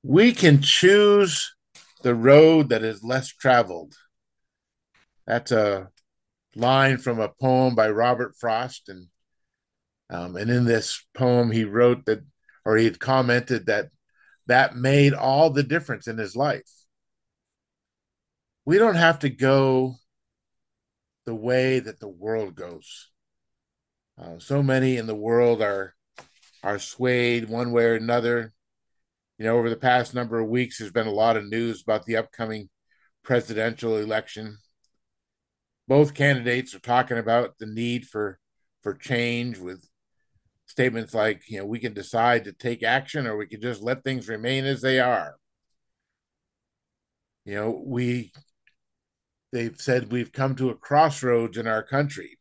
We can choose the road that is less traveled. That's a line from a poem by Robert Frost, and in this poem he wrote that, or he had commented that made all the difference in his life. We don't have to go the way that the world goes. So many in the world are swayed one way or another. Over the past number of weeks, there's been a lot of news about the upcoming presidential election. Both candidates are talking about the need for change with statements like, we can decide to take action or we can just let things remain as they are. We they've said we've come to a crossroads in our country.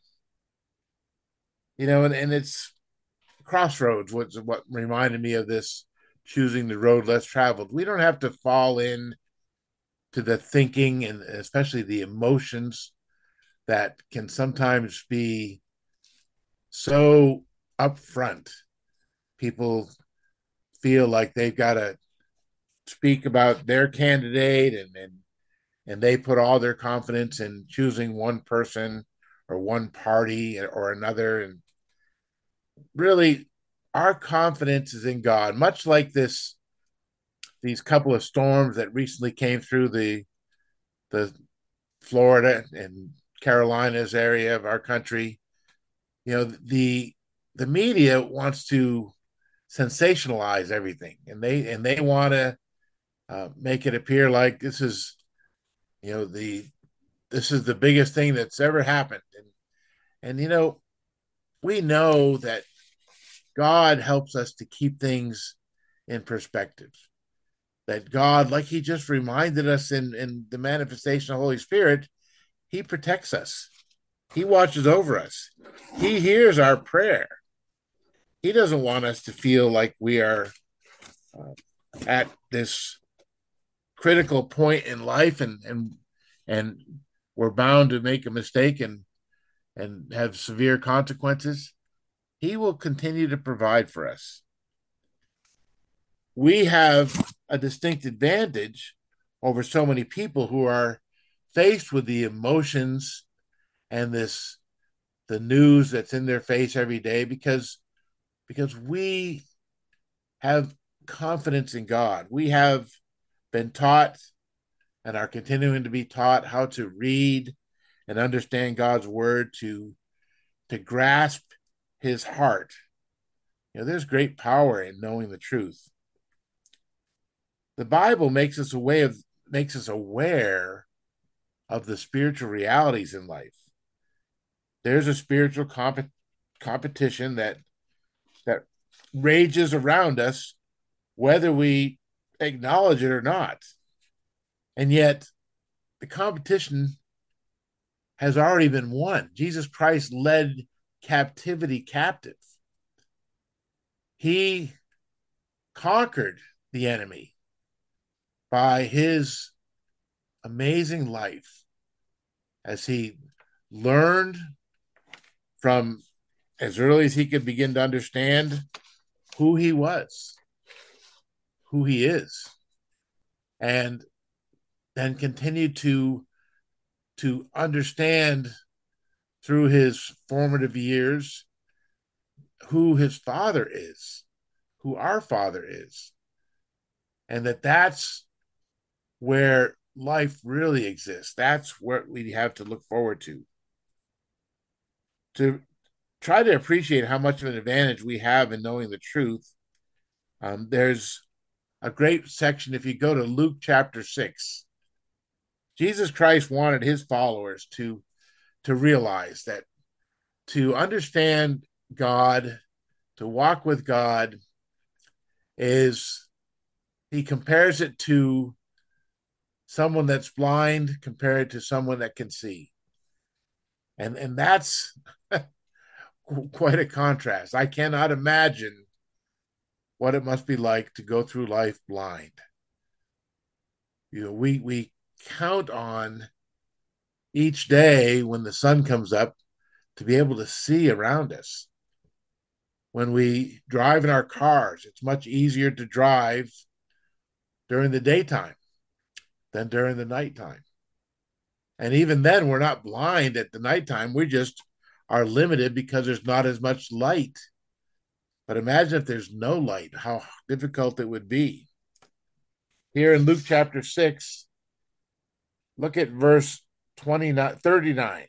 And it's crossroads what reminded me of this, choosing the road less traveled. We don't have to fall in to the thinking and especially the emotions that can sometimes be so upfront. People feel like they've got to speak about their candidate, and they put all their confidence in choosing one person or one party or another. And really, our confidence is in God, much like these couple of storms that recently came through the Florida and Carolinas area of our country. The media wants to sensationalize everything, and they want to make it appear like the this is the biggest thing that's ever happened. And we know that God helps us to keep things in perspective. That God, like He just reminded us in the manifestation of the Holy Spirit, He protects us. He watches over us. He hears our prayer. He doesn't want us to feel like we are at this critical point in life, and we're bound to make a mistake and have severe consequences. He will continue to provide for us. We have a distinct advantage over so many people who are faced with the emotions and the news that's in their face every day, because we have confidence in God. We have been taught and are continuing to be taught how to read and understand God's word, to grasp His heart. There's great power in knowing the truth. The Bible makes us aware of the spiritual realities in life. There's a spiritual competition that rages around us, whether we acknowledge it or not. And yet, the competition has already been won. Jesus Christ led captivity captive. He conquered the enemy by His amazing life as He learned from as early as He could begin to understand who He was, who He is, and then continued to understand through His formative years who His Father is, who our Father is, and that's where life really exists. That's what we have to look forward to try to appreciate how much of an advantage we have in knowing the truth. There's a great section if you go to Luke chapter 6. Jesus Christ wanted His followers to realize that to understand God, to walk with God, is He compares it to someone that's blind compared to someone that can see. And that's quite a contrast. I cannot imagine what it must be like to go through life blind. We count on each day when the sun comes up to be able to see around us. When we drive in our cars, it's much easier to drive during the daytime than during the nighttime. And even then, we're not blind at the nighttime. We just are limited because there's not as much light. But imagine if there's no light, how difficult it would be. Here in Luke chapter 6, look at verse 29, 39.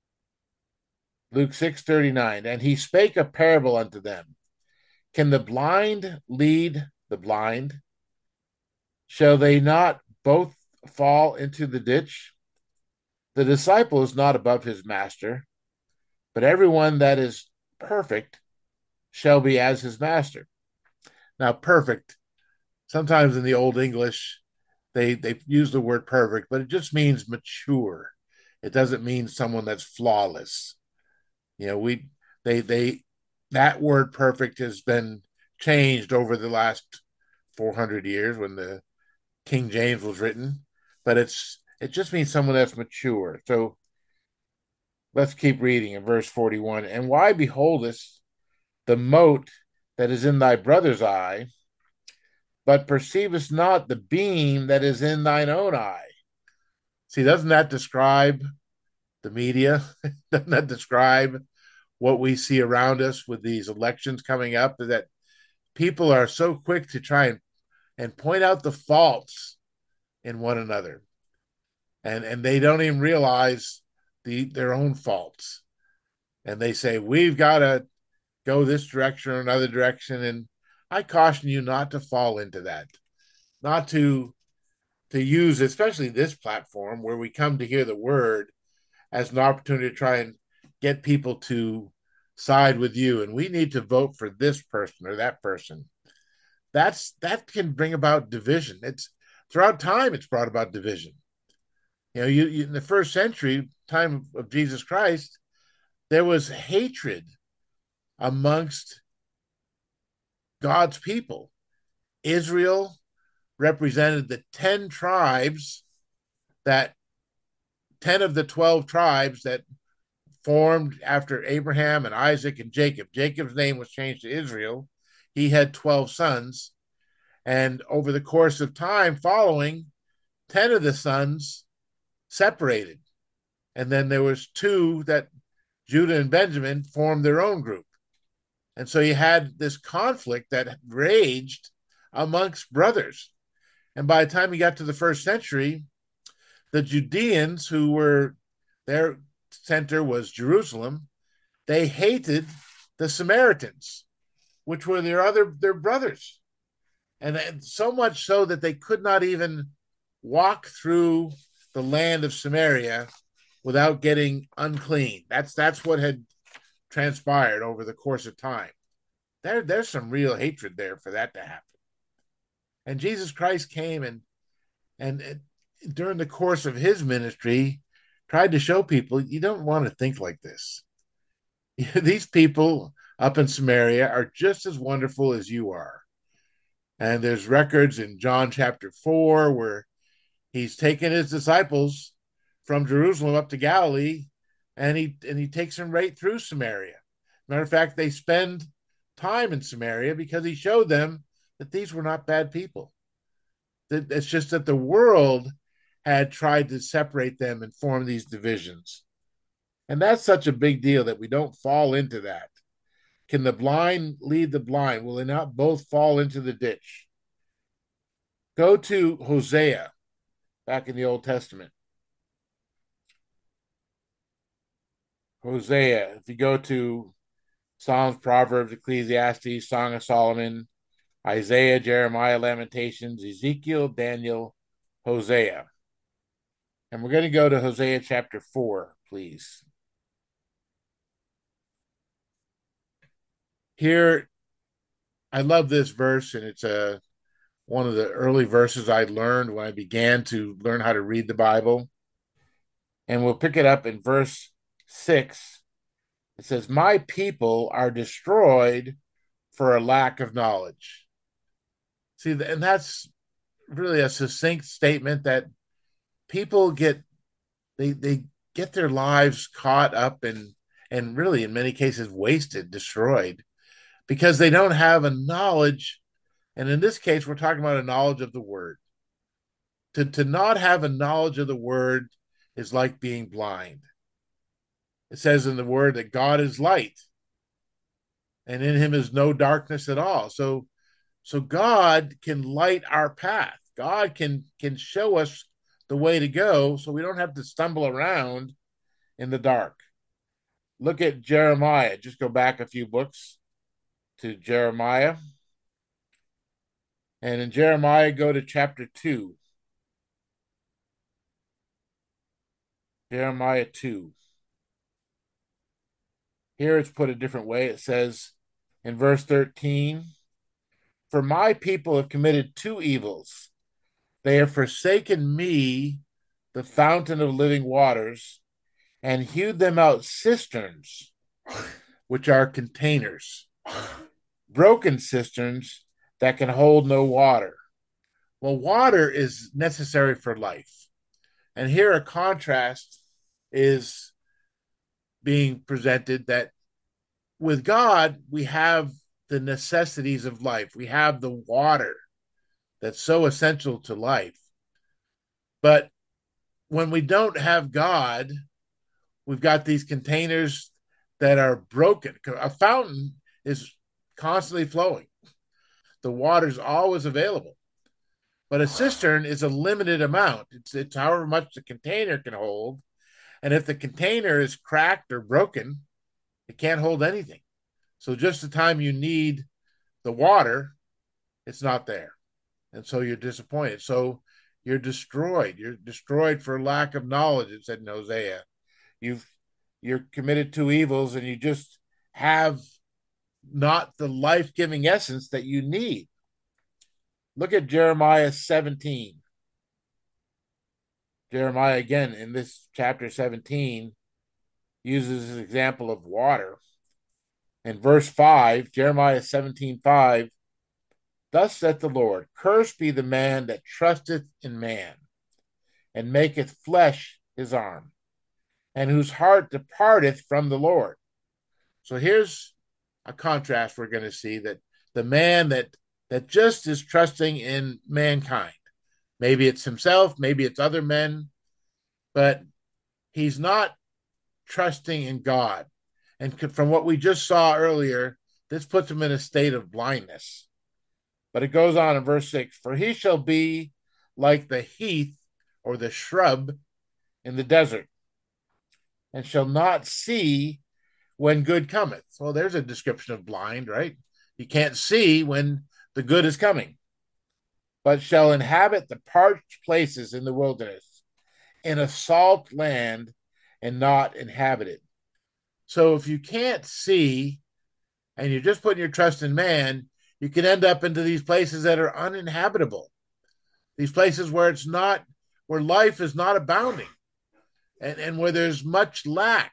Luke 6:39. And he spake a parable unto them. Can the blind lead the blind? Shall they not both fall into the ditch? The disciple is not above his master, but everyone that is perfect shall be as his master. Now, perfect, sometimes in the Old English, they use the word perfect, but it just means mature. It doesn't mean someone that's flawless. You know, they that word perfect has been changed over the last 400 years when the King James was written, but it just means someone that's mature. So let's keep reading in verse 41. And why beholdest the mote that is in thy brother's eye, but perceivest not the beam that is in thine own eye? See, doesn't that describe the media? Doesn't that describe what we see around us with these elections coming up? That people are so quick to try and point out the faults in one another. And they don't even realize their own faults. And they say, we've got to go this direction or another direction. And I caution you not to fall into that, not to use, especially this platform where we come to hear the word as an opportunity to try and get people to side with you. And we need to vote for this person or that person. That can bring about division. It's throughout time, it's brought about division. You know, you in the first century, time of Jesus Christ, there was hatred amongst God's people. Israel represented the 10 tribes that 10 of the 12 tribes that formed after Abraham and Isaac and Jacob. Jacob's name was changed to Israel. He had 12 sons. And over the course of time following, 10 of the sons separated. And then there was two that Judah and Benjamin formed their own group. And so you had this conflict that raged amongst brothers. And by the time you got to the first century, the Judeans, who were their center was Jerusalem, they hated the Samaritans, which were their brothers. And so much so that they could not even walk through the land of Samaria without getting unclean. That's what had transpired over the course of time. There's some real hatred there for that to happen. And Jesus Christ came and during the course of his ministry tried to show people you don't want to think like this. These people up in Samaria are just as wonderful as you are. And there's records in John chapter 4 where he's taken his disciples from Jerusalem up to Galilee, and he takes them right through Samaria. Matter of fact, they spend time in Samaria because he showed them that these were not bad people. That it's just that the world had tried to separate them and form these divisions. And that's such a big deal that we don't fall into that. Can the blind lead the blind? Will they not both fall into the ditch? Go to Hosea back in the Old Testament. Hosea, if you go to Psalms, Proverbs, Ecclesiastes, Song of Solomon, Isaiah, Jeremiah, Lamentations, Ezekiel, Daniel, Hosea. And we're going to go to Hosea chapter 4, please. Here, I love this verse, and it's one of the early verses I learned when I began to learn how to read the Bible. And we'll pick it up in verse 6. It says, my people are destroyed for a lack of knowledge. See, and that's really a succinct statement that people they get their lives caught up and really in many cases wasted, destroyed, because they don't have a knowledge. And in this case, we're talking about a knowledge of the word. To not have a knowledge of the word is like being blind. It says in the word that God is light, and in him is no darkness at all. So God can light our path. God can show us the way to go so we don't have to stumble around in the dark. Look at Jeremiah. Just go back a few books to Jeremiah. And in Jeremiah, go to chapter 2. Jeremiah 2. Here it's put a different way. It says in verse 13, "For my people have committed two evils. They have forsaken me, the fountain of living waters, and hewed them out cisterns, which are containers, broken cisterns that can hold no water." Well, water is necessary for life. And here a contrast is being presented that with God, we have the necessities of life. We have the water that's so essential to life. But when we don't have God, we've got these containers that are broken. A fountain is constantly flowing, the water's always available. But a cistern is a limited amount. It's however much the container can hold. And if the container is cracked or broken, it can't hold anything. So just the time you need the water, it's not there. And so you're disappointed. So you're destroyed. You're destroyed for lack of knowledge, it said in Hosea. You're committed to evils and you just have not the life-giving essence that you need. Look at Jeremiah 17. Jeremiah, again, in this chapter 17, uses an example of water. In verse 5, Jeremiah 17:5, "Thus saith the Lord, Cursed be the man that trusteth in man, and maketh flesh his arm, and whose heart departeth from the Lord." So here's a contrast we're going to see, that the man that just is trusting in mankind. Maybe it's himself, maybe it's other men, but he's not trusting in God. And from what we just saw earlier, this puts him in a state of blindness. But it goes on in verse 6, "For he shall be like the heath or the shrub in the desert, and shall not see when good cometh." Well, there's a description of blind, right? You can't see when the good is coming. "But shall inhabit the parched places in the wilderness, in a salt land, and not inhabit it." So if you can't see and you're just putting your trust in man, you can end up into these places that are uninhabitable. These places where it's not, where life is not abounding, and where there's much lack.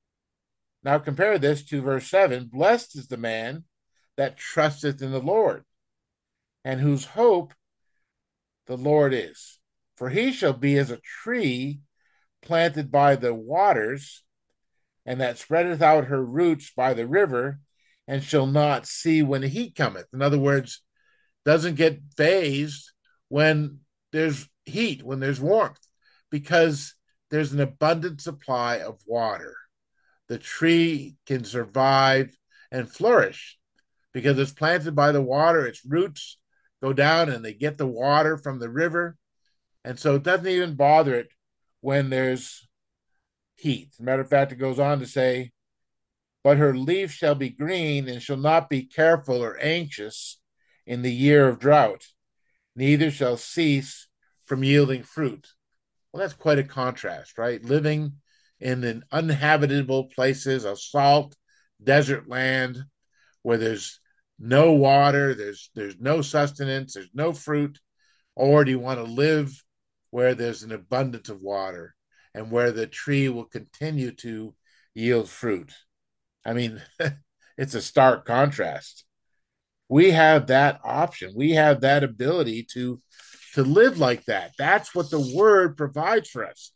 Now compare this to verse 7. "Blessed is the man that trusteth in the Lord, and whose hope the Lord is. For he shall be as a tree planted by the waters, and that spreadeth out her roots by the river, and shall not see when the heat cometh." In other words, doesn't get phased when there's heat, when there's warmth, because there's an abundant supply of water. The tree can survive and flourish because it's planted by the water. Its roots go down and they get the water from the river. And so it doesn't even bother it when there's heat. As a matter of fact, it goes on to say, "But her leaf shall be green, and shall not be careful or anxious in the year of drought, neither shall cease from yielding fruit." Well, that's quite a contrast, right? Living in an uninhabitable places, a salt desert land where there's no water, there's no sustenance, there's no fruit, or do you want to live where there's an abundance of water and where the tree will continue to yield fruit? I mean, it's a stark contrast. We have that option. We have that ability to live like that. That's what the word provides for us.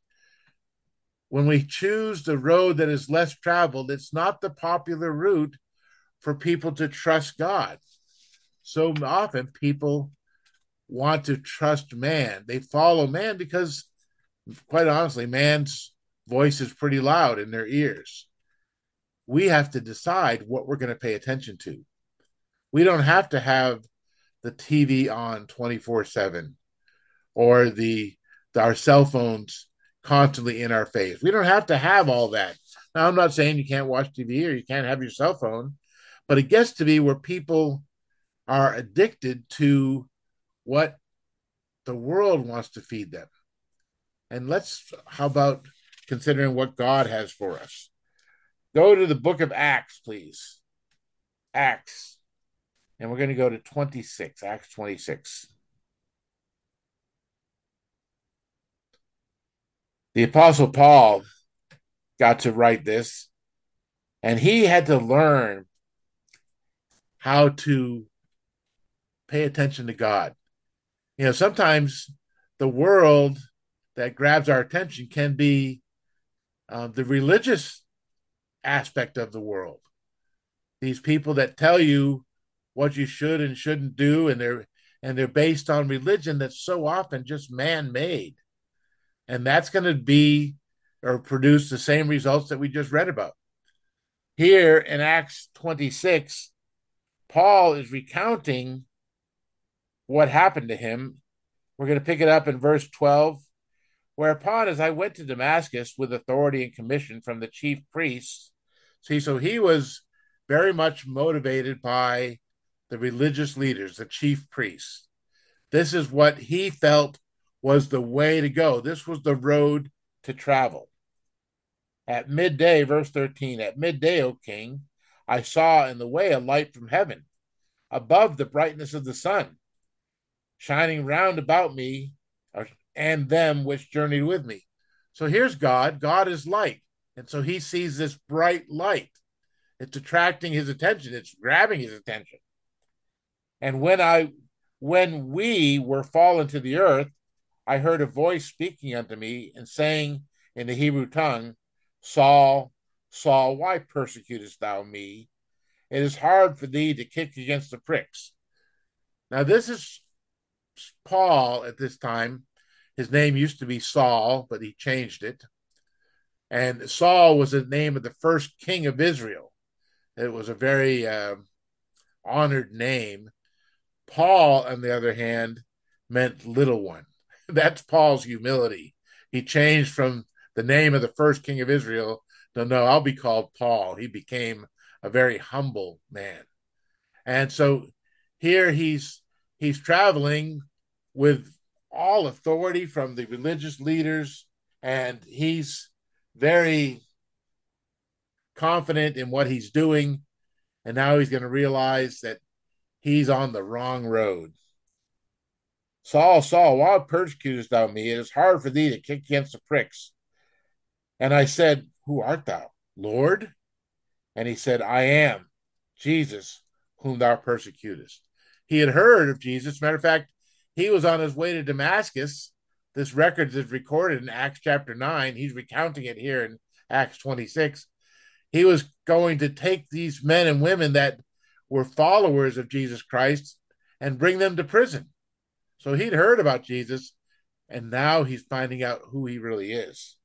When we choose the road that is less traveled, it's not the popular route for people to trust God. So often people want to trust man. They follow man because, quite honestly, man's voice is pretty loud in their ears. We have to decide what we're going to pay attention to. We don't have to have the TV on 24/7 or the our cell phones constantly in our face. We don't have to have all that. Now, I'm not saying you can't watch TV or you can't have your cell phone, but it gets to be where people are addicted to what the world wants to feed them. And how about considering what God has for us? Go to the book of Acts, please. Acts. And we're going to go to 26, Acts 26. The Apostle Paul got to write this, and he had to learn how to pay attention to God. Sometimes the world that grabs our attention can be the religious aspect of the world. These people that tell you what you should and shouldn't do, and they're based on religion that's so often just man-made, and that's going to be or produce the same results that we just read about. Here in Acts 26, Paul is recounting what happened to him. We're going to pick it up in verse 12. Whereupon, as I went to Damascus with authority and commission from the chief priests, so he was very much motivated by the religious leaders, the chief priests. This is what he felt was the way to go. This was the road to travel. At midday, verse 13, at midday, O king, I saw in the way a light from heaven, above the brightness of the sun, shining round about me and them which journeyed with me. So here's God. God is light. And so he sees this bright light. It's attracting his attention. It's grabbing his attention. And when we were fallen to the earth, I heard a voice speaking unto me and saying in the Hebrew tongue, Saul, Saul, why persecutest thou me? It is hard for thee to kick against the pricks. Now, this is Paul at this time. His name used to be Saul, but he changed it. And Saul was the name of the first king of Israel. It was a very honored name. Paul, on the other hand, meant little one. That's Paul's humility. He changed from the name of the first king of Israel to, no, I'll be called Paul. He became a very humble man. And so here he's traveling with all authority from the religious leaders, and he's very confident in what he's doing. And now he's going to realize that he's on the wrong road. Saul, Saul, why persecutest thou me? It is hard for thee to kick against the pricks. And I said, Who art thou, Lord? And he said, I am Jesus, whom thou persecutest. He had heard of Jesus. Matter of fact, he was on his way to Damascus. This record is recorded in Acts chapter 9. He's recounting it here in Acts 26. He was going to take these men and women that were followers of Jesus Christ and bring them to prison. So he'd heard about Jesus, and now he's finding out who he really is.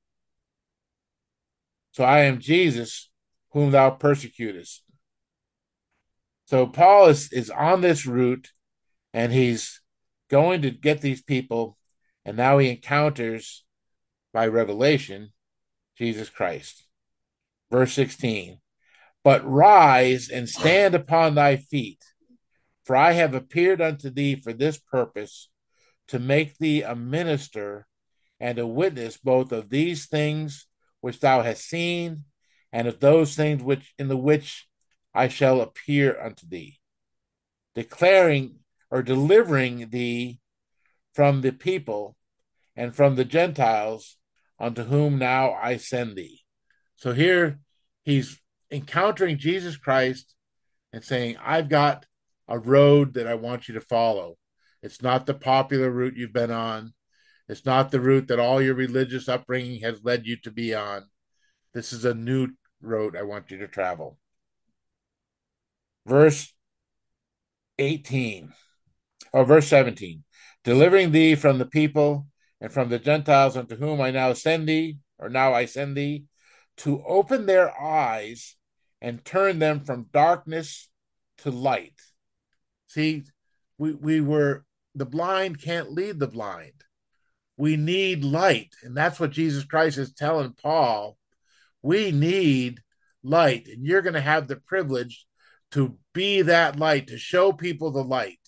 So I am Jesus, whom thou persecutest. So Paul is on this route, and he's going to get these people, and now he encounters, by revelation, Jesus Christ. Verse 16, but rise and stand upon thy feet, for I have appeared unto thee for this purpose, to make thee a minister and a witness both of these things which thou hast seen, and of those things which I shall appear unto thee, declaring or delivering thee from the people and from the Gentiles unto whom now I send thee. So here he's encountering Jesus Christ and saying, I've got a road that I want you to follow. It's not the popular route you've been on. It's not the route that all your religious upbringing has led you to be on. This is a new road I want you to travel. Verse 18, Oh, verse 17. Delivering thee from the people and from the Gentiles unto whom I now send thee, or now I send thee, to open their eyes and turn them from darkness to light. See, we were, the blind can't lead the blind. We need light. And that's what Jesus Christ is telling Paul. We need light. And you're going to have the privilege to be that light, to show people the light,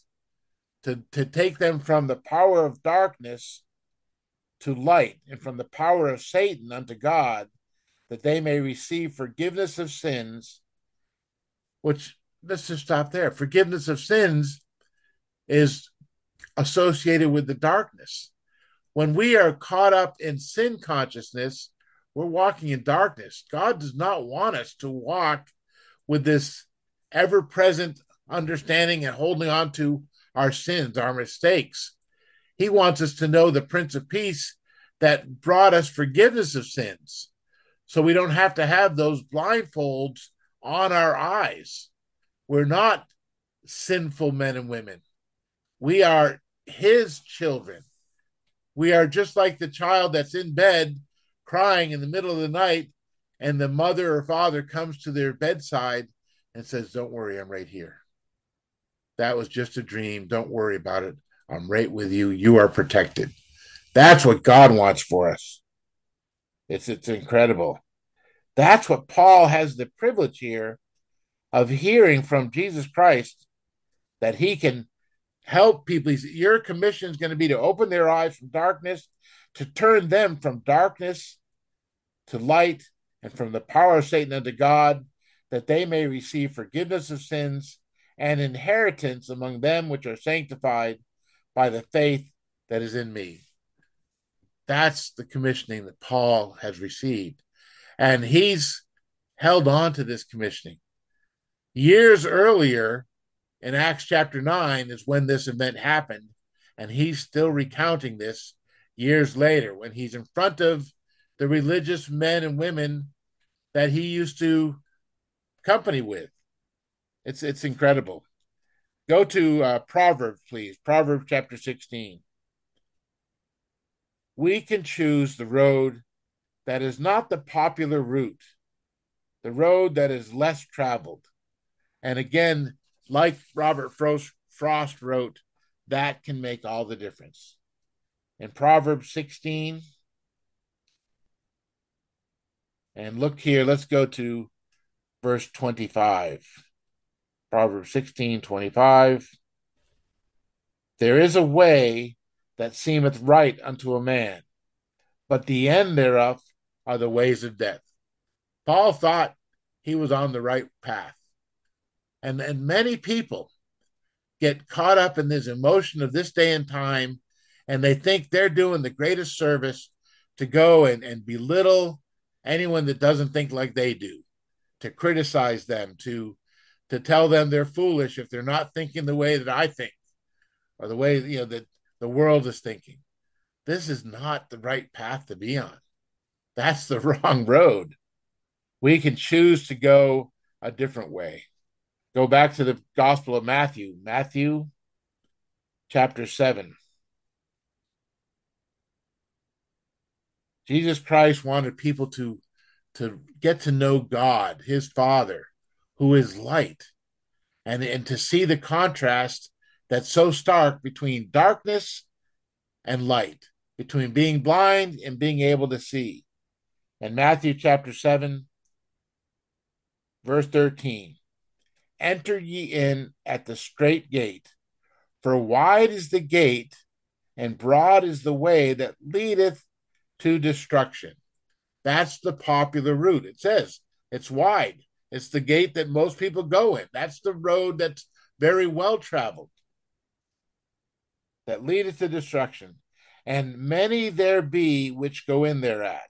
to take them from the power of darkness to light, and from the power of Satan unto God, that they may receive forgiveness of sins, which, let's just stop there. Forgiveness of sins is associated with the darkness. When we are caught up in sin consciousness, we're walking in darkness. God does not want us to walk with this ever present understanding and holding on to our sins, our mistakes. He wants us to know the Prince of Peace that brought us forgiveness of sins. So we don't have to have those blindfolds on our eyes. We're not sinful men and women. We are his children. We are just like the child that's in bed crying in the middle of the night, and the mother or father comes to their bedside and says, "Don't worry, I'm right here. That was just a dream. Don't worry about it. I'm right with you. You are protected." That's what God wants for us. It's incredible. That's what Paul has the privilege here of hearing from Jesus Christ, that he can help people. Your commission is going to be to open their eyes from darkness, to turn them from darkness to light, and from the power of Satan unto God, that they may receive forgiveness of sins and inheritance among them which are sanctified by the faith that is in me. That's the commissioning that Paul has received. And he's held on to this commissioning. Years earlier, in Acts chapter 9, is when this event happened. And he's still recounting this years later when he's in front of the religious men and women that he used to company with. It's incredible. Go to Proverbs, please. Proverbs chapter 16. We can choose the road that is not the popular route, the road that is less traveled. And again, like Robert Frost wrote, that can make all the difference. In Proverbs 16, and look here, let's go to verse 25. Proverbs 16:25. There is a way that seemeth right unto a man, but the end thereof are the ways of death. Paul thought he was on the right path. And many people get caught up in this emotion of this day and time, and they think they're doing the greatest service to go and belittle anyone that doesn't think like they do, to criticize them, to tell them they're foolish if they're not thinking the way that I think, or the way that the world is thinking. This is not the right path to be on. That's the wrong road. We can choose to go a different way. Go back to the Gospel of Matthew, Matthew chapter 7. Jesus Christ wanted people to get to know God, his Father, who is light, and to see the contrast that's so stark between darkness and light, between being blind and being able to see. In Matthew chapter 7, verse 13, enter ye in at the strait gate, for wide is the gate and broad is the way that leadeth to destruction. That's the popular route. It says it's wide. It's the gate that most people go in. That's the road that's very well traveled, that leadeth to destruction. And many there be which go in thereat.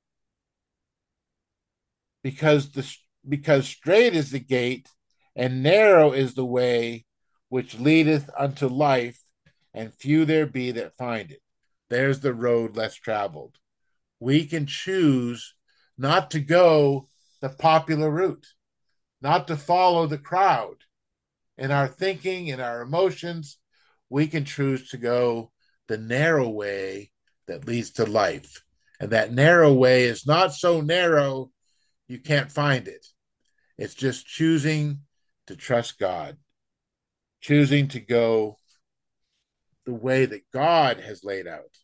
Because straight is the gate, and narrow is the way which leadeth unto life, and few there be that find it. There's the road less traveled. We can choose not to go the popular route, not to follow the crowd in our thinking, in our emotions. we can choose to go the narrow way that leads to life. And that narrow way is not so narrow you can't find it. It's just choosing to trust God, choosing to go the way that God has laid out.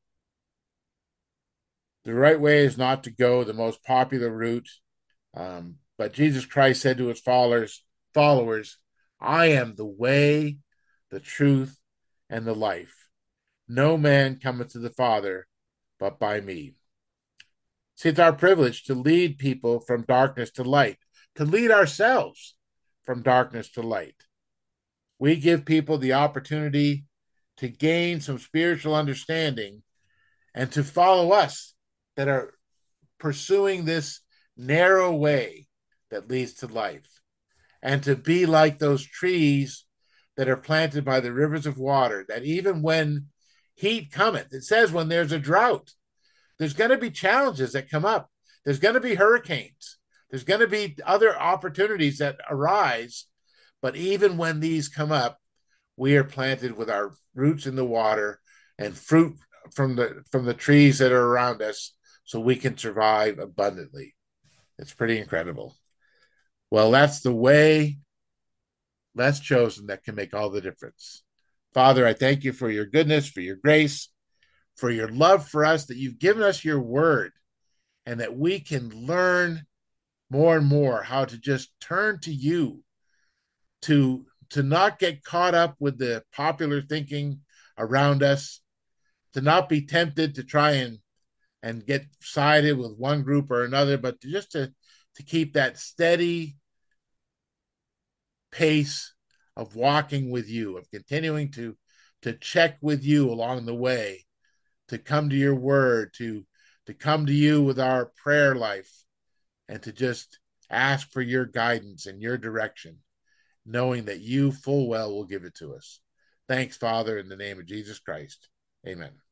The right way is not to go the most popular route, but Jesus Christ said to his followers, I am the way, the truth, and the life. No man cometh to the Father but by me. See, it's our privilege to lead people from darkness to light, to lead ourselves from darkness to light. We give people the opportunity to gain some spiritual understanding and to follow us that are pursuing this narrow way that leads to life, and to be like those trees that are planted by the rivers of water, that even when heat cometh, it says when there's a drought, there's going to be challenges that come up. There's going to be hurricanes. There's going to be other opportunities that arise. But even when these come up, we are planted with our roots in the water and fruit from the trees that are around us so we can survive abundantly. It's pretty incredible. Well, that's the way that's chosen that can make all the difference. Father, I thank you for your goodness, for your grace, for your love for us, that you've given us your word, and that we can learn more and more how to just turn to you, to not get caught up with the popular thinking around us, to not be tempted to try and get sided with one group or another, but to keep that steady pace of walking with you, of continuing to check with you along the way, to come to your word, to come to you with our prayer life, and to just ask for your guidance and your direction, knowing that you full well will give it to us. Thanks, Father, in the name of Jesus Christ. Amen.